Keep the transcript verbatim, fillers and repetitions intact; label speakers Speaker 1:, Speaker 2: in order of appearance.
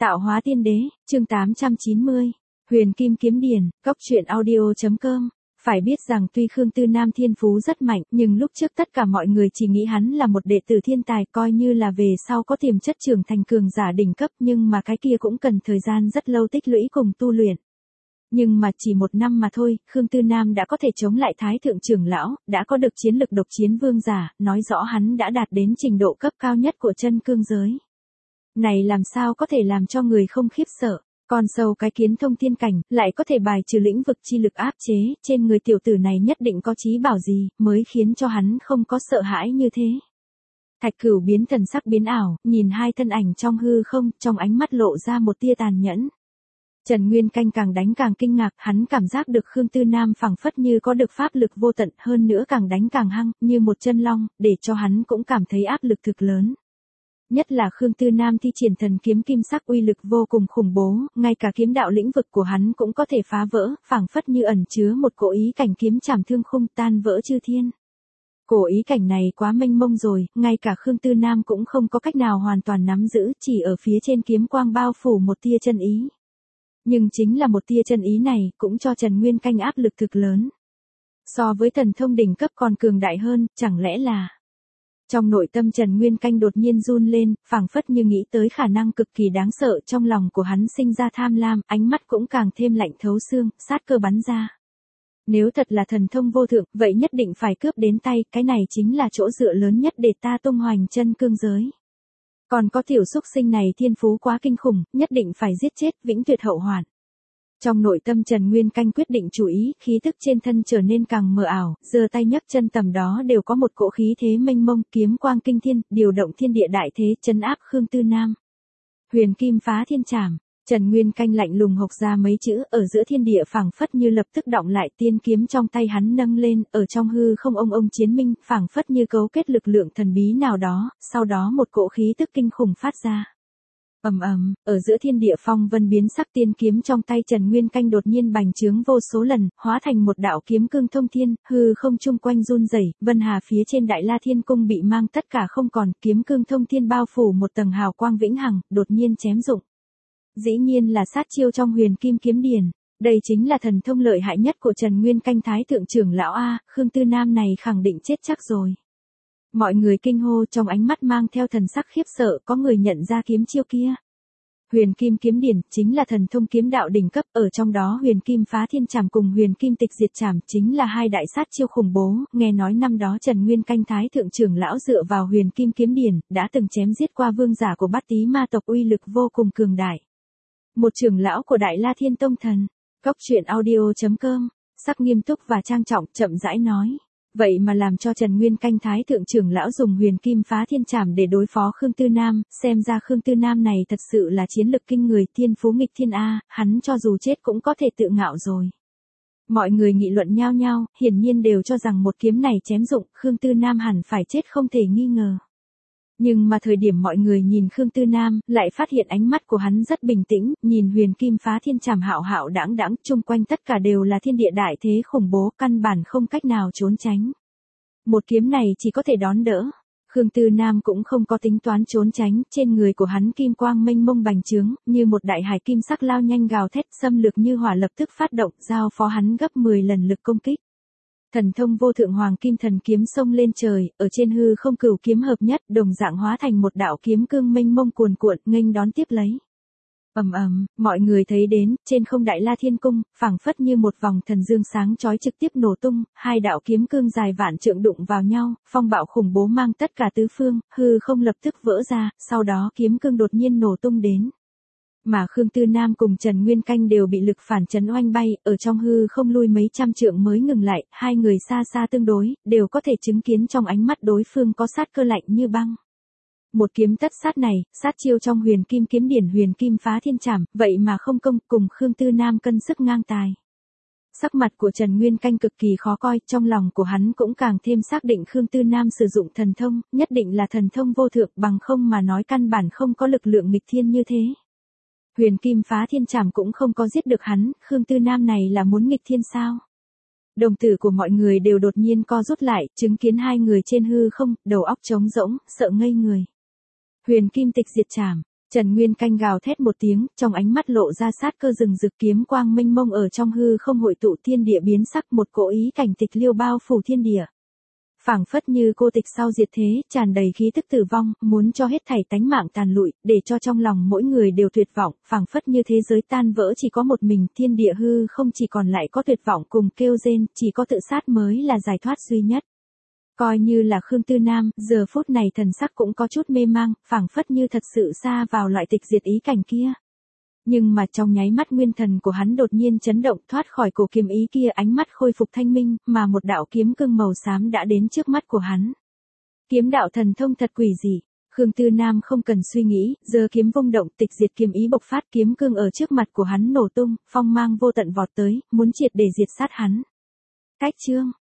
Speaker 1: Tạo hóa tiên đế, chương tám trăm chín mươi. Huyền Kim Kiếm Điển, Cốc Truyện Audio.com. Phải biết rằng tuy Khương Tư Nam thiên phú rất mạnh, nhưng lúc trước tất cả mọi người chỉ nghĩ hắn là một đệ tử thiên tài, coi như là về sau có tiềm chất trưởng thành cường giả đỉnh cấp, nhưng mà cái kia cũng cần thời gian rất lâu tích lũy cùng tu luyện. Nhưng mà chỉ một năm mà thôi, Khương Tư Nam đã có thể chống lại Thái Thượng trưởng lão, đã có được chiến lực độc chiến vương giả, nói rõ hắn đã đạt đến trình độ cấp cao nhất của chân cương giới. Này làm sao có thể làm cho người không khiếp sợ, còn sâu cái kiến thông thiên cảnh, lại có thể bài trừ lĩnh vực chi lực áp chế, trên người tiểu tử này nhất định có trí bảo gì, mới khiến cho hắn không có sợ hãi như thế. Thạch Cửu biến thần sắc biến ảo, nhìn hai thân ảnh trong hư không, trong ánh mắt lộ ra một tia tàn nhẫn. Trần Nguyên Canh càng đánh càng kinh ngạc, hắn cảm giác được Khương Tư Nam phảng phất như có được pháp lực vô tận, hơn nữa càng đánh càng hăng, như một chân long, để cho hắn cũng cảm thấy áp lực thực lớn. Nhất là Khương Tư Nam thi triển thần kiếm kim sắc uy lực vô cùng khủng bố, ngay cả kiếm đạo lĩnh vực của hắn cũng có thể phá vỡ, phảng phất như ẩn chứa một cỗ ý cảnh kiếm chảm thương khung tan vỡ chư thiên. Cổ ý cảnh này quá mênh mông rồi, ngay cả Khương Tư Nam cũng không có cách nào hoàn toàn nắm giữ, chỉ ở phía trên kiếm quang bao phủ một tia chân ý. Nhưng chính là một tia chân ý này, cũng cho Trần Nguyên Canh áp lực thực lớn. So với thần thông đỉnh cấp còn cường đại hơn, chẳng lẽ là... Trong nội tâm Trần Nguyên Canh đột nhiên run lên, phảng phất như nghĩ tới khả năng cực kỳ đáng sợ, trong lòng của hắn sinh ra tham lam, ánh mắt cũng càng thêm lạnh thấu xương, sát cơ bắn ra. Nếu thật là thần thông vô thượng, vậy nhất định phải cướp đến tay, cái này chính là chỗ dựa lớn nhất để ta tung hoành chân cương giới. Còn có tiểu xúc sinh này thiên phú quá kinh khủng, nhất định phải giết chết, vĩnh tuyệt hậu hoạn. Trong nội tâm Trần Nguyên Canh quyết định chú ý, khí tức trên thân trở nên càng mờ ảo, giơ tay nhấc chân tầm đó đều có một cỗ khí thế mênh mông, kiếm quang kinh thiên, điều động thiên địa đại thế, trấn áp Khương Tư Nam. Huyền Kim Phá Thiên Trảm, Trần Nguyên Canh lạnh lùng hộc ra mấy chữ, ở giữa thiên địa phảng phất như lập tức động lại, tiên kiếm trong tay hắn nâng lên, ở trong hư không ông ông chiến minh, phảng phất như cấu kết lực lượng thần bí nào đó, sau đó một cỗ khí tức kinh khủng phát ra. Ầm ầm, ở giữa thiên địa phong vân biến sắc, tiên kiếm trong tay Trần Nguyên Canh đột nhiên bành trướng vô số lần, hóa thành một đạo kiếm cương thông thiên, hư không chung quanh run rẩy, vân hà phía trên Đại La Thiên Cung bị mang tất cả không còn, kiếm cương thông thiên bao phủ một tầng hào quang vĩnh hằng, đột nhiên chém dụng. Dĩ nhiên là sát chiêu trong Huyền Kim Kiếm Điển, đây chính là thần thông lợi hại nhất của Trần Nguyên Canh Thái Thượng trưởng lão a, Khương Tư Nam này khẳng định chết chắc rồi. Mọi người kinh hô, trong ánh mắt mang theo thần sắc khiếp sợ, có người nhận ra kiếm chiêu kia. Huyền Kim Kiếm Điển chính là thần thông kiếm đạo đỉnh cấp, ở trong đó Huyền Kim Phá Thiên Trảm cùng Huyền Kim Tịch Diệt Trảm chính là hai đại sát chiêu khủng bố, nghe nói năm đó Trần Nguyên Canh Thái Thượng trưởng lão dựa vào Huyền Kim Kiếm Điển, đã từng chém giết qua vương giả của Bát Tý ma tộc, uy lực vô cùng cường đại. Một trưởng lão của Đại La Thiên Tông thần, Cốc Truyện Audio.com, sắc nghiêm túc và trang trọng, chậm rãi nói. Vậy mà làm cho Trần Nguyên Canh Thái Thượng trưởng lão dùng Huyền Kim Phá Thiên Trảm để đối phó Khương Tư Nam, xem ra Khương Tư Nam này thật sự là chiến lực kinh người, thiên phú nghịch thiên a, hắn cho dù chết cũng có thể tự ngạo rồi. Mọi người nghị luận nhao nhao, hiển nhiên đều cho rằng một kiếm này chém dụng, Khương Tư Nam hẳn phải chết không thể nghi ngờ. Nhưng mà thời điểm mọi người nhìn Khương Tư Nam, lại phát hiện ánh mắt của hắn rất bình tĩnh, nhìn Huyền Kim Phá Thiên Trảm hạo hạo đãng đãng, chung quanh tất cả đều là thiên địa đại thế khủng bố, căn bản không cách nào trốn tránh. Một kiếm này chỉ có thể đón đỡ. Khương Tư Nam cũng không có tính toán trốn tránh, trên người của hắn kim quang mênh mông bành trướng, như một đại hải kim sắc lao nhanh gào thét, xâm lược như hỏa lập tức phát động, giao phó hắn gấp mười lần lực công kích. Thần thông vô thượng hoàng kim thần kiếm xông lên trời, ở trên hư không cửu kiếm hợp nhất, đồng dạng hóa thành một đạo kiếm cương mênh mông cuồn cuộn, nghênh đón tiếp lấy. Ầm ầm, mọi người thấy đến, trên không Đại La Thiên Cung, phảng phất như một vòng thần dương sáng chói trực tiếp nổ tung, hai đạo kiếm cương dài vạn trượng đụng vào nhau, phong bạo khủng bố mang tất cả tứ phương, hư không lập tức vỡ ra, sau đó kiếm cương đột nhiên nổ tung đến. Mà Khương Tư Nam cùng Trần Nguyên Canh đều bị lực phản chấn oanh bay, ở trong hư không lui mấy trăm trượng mới ngừng lại, hai người xa xa tương đối, đều có thể chứng kiến trong ánh mắt đối phương có sát cơ lạnh như băng. Một kiếm tất sát này, sát chiêu trong Huyền Kim Kiếm Điển Huyền Kim Phá Thiên Trảm, vậy mà không công, cùng Khương Tư Nam cân sức ngang tài. Sắc mặt của Trần Nguyên Canh cực kỳ khó coi, trong lòng của hắn cũng càng thêm xác định Khương Tư Nam sử dụng thần thông, nhất định là thần thông vô thượng, bằng không mà nói căn bản không có lực lượng nghịch thiên như thế. Huyền Kim Phá Thiên Trảm cũng không có giết được hắn, Khương Tư Nam này là muốn nghịch thiên sao? Đồng tử của mọi người đều đột nhiên co rút lại, chứng kiến hai người trên hư không, đầu óc trống rỗng, sợ ngây người. Huyền Kim Tịch Diệt Trảm, Trần Nguyên Canh gào thét một tiếng, trong ánh mắt lộ ra sát cơ rừng rực, kiếm quang mênh mông ở trong hư không hội tụ, thiên địa biến sắc, một cỗ ý cảnh tịch liêu bao phủ thiên địa. Phảng phất như cô tịch sau diệt thế, tràn đầy khí tức tử vong, muốn cho hết thảy tánh mạng tàn lụi, để cho trong lòng mỗi người đều tuyệt vọng, phảng phất như thế giới tan vỡ chỉ có một mình, thiên địa hư không chỉ còn lại có tuyệt vọng cùng kêu rên, chỉ có tự sát mới là giải thoát duy nhất. Coi như là Khương Tư Nam, giờ phút này thần sắc cũng có chút mê mang, phảng phất như thật sự xa vào loại tịch diệt ý cảnh kia. Nhưng mà trong nháy mắt nguyên thần của hắn đột nhiên chấn động, thoát khỏi cổ kiếm ý kia, ánh mắt khôi phục thanh minh, mà một đạo kiếm cương màu xám đã đến trước mắt của hắn. Kiếm đạo thần thông thật quỷ dị. Khương Tư Nam không cần suy nghĩ, giơ kiếm vung động, tịch diệt kiếm ý bộc phát, kiếm cương ở trước mặt của hắn nổ tung, phong mang vô tận vọt tới, muốn triệt để diệt sát hắn. Cách chương